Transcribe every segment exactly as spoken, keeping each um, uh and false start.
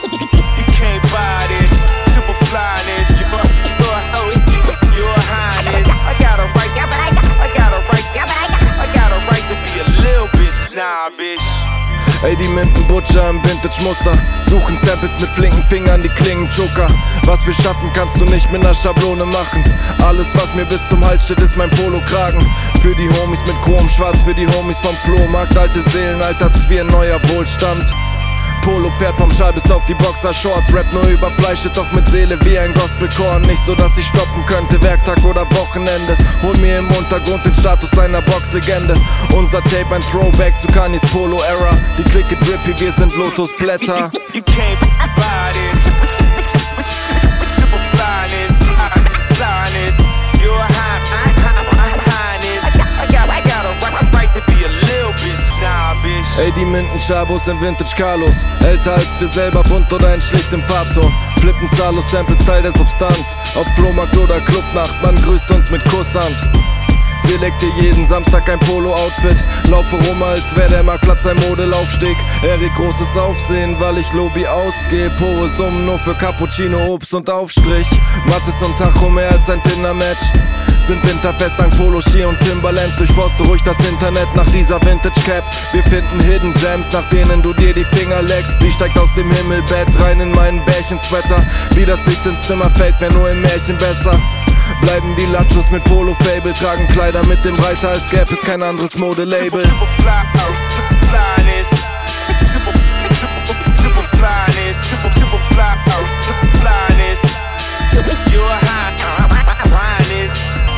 You can't buy this super flyness. You're a highness. I got a right, I got a right, I got a right to be a little bit snobbish. Ey, die Minden-Butcher im Vintage-Muster suchen Samples mit flinken Fingern, die klingen Joker. Was wir schaffen, kannst du nicht mit ner Schablone machen. Alles, was mir bis zum Hals steht, ist mein Polo-Kragen. Für die Homies mit Chrom schwarz, für die Homies vom Flohmarkt. Alte Seelen, alter Zwier, neuer Wohlstand. Polo fährt vom Schal bis auf die Boxershorts. Rap nur über Fleisch, doch mit Seele wie ein Gospelchor. Nicht so, dass ich stoppen könnte, Werktag oder Wochenende. Hol mir im Untergrund den Status einer Boxlegende. Unser Tape ein Throwback zu Kanyes Polo-Era. Die Clique Drippy, wir sind Lotusblätter. You can't buy this super flyness, flyness. You're a highness. I got, I got a right to be a little bit snobbish. Ey, die Minden-Chabos sind Vintage-Carlos. Älter als wir selber, bunt oder in schlichtem Farbton. Flippen zahllos Samples, Teil der Substanz. Ob Flohmarkt oder Clubnacht, man grüßt uns mit Kusshand. Selekte jeden Samstag ein Polo-Outfit. Laufe rum, als wär der Marktplatz ein Modelaufstieg. Erik großes Aufsehen, weil ich Lobby ausgeb. Hohe Summen nur für Cappuccino, Obst und Aufstrich. Mattes und Tacho mehr als ein Tinder-Match. Sind winterfest an Polo, Ski und Timberlands. Durchforste ruhig das Internet nach dieser Vintage-Cap. Wir finden Hidden Gems, nach denen du dir die Finger leckst. Sie steigt aus dem Himmelbett rein in meinen Bärchensweater. Wie das Licht ins Zimmer fällt, wär nur im Märchen besser. Bleiben die Lachos mit Polo-Fable, tragen Kleider mit dem Reiter, als gäbe es kein anderes Modelabel. Super flyness, super, super, super flyness, super, super flyness. You're a highness.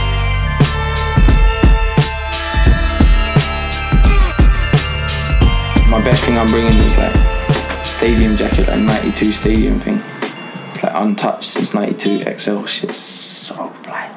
My best thing I'm bringing is like stadium jacket, like ninety-two stadium thing. It's like untouched since ninety-two X L. Shit's so fly.